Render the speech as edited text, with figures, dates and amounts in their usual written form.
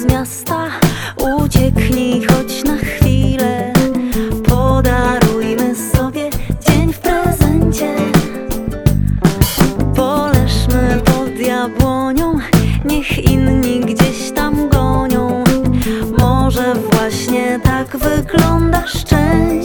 miasta, ucieknij choć na chwilę. Podarujmy sobie dzień w prezencie. Poleżmy pod jabłonią, niech inni gdzieś tam gonią. Może właśnie tak wygląda szczęście.